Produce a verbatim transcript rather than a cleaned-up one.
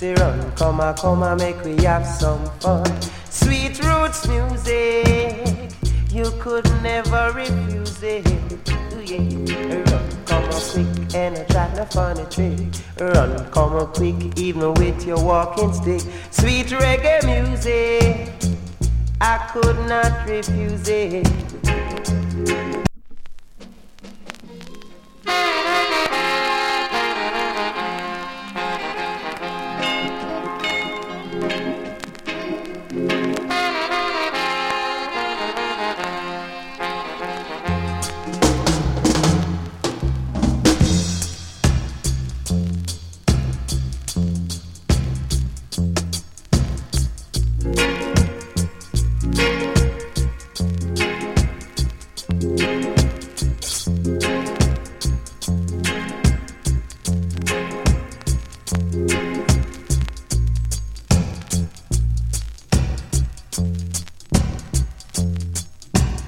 Say run, come a, come a, make we have some fun. Sweet roots music, you could never refuse it. Ooh, yeah. Run, come a quick, and a try no funny trick. Run, come a quick, even with your walking stick. Sweet reggae music, I could not refuse it.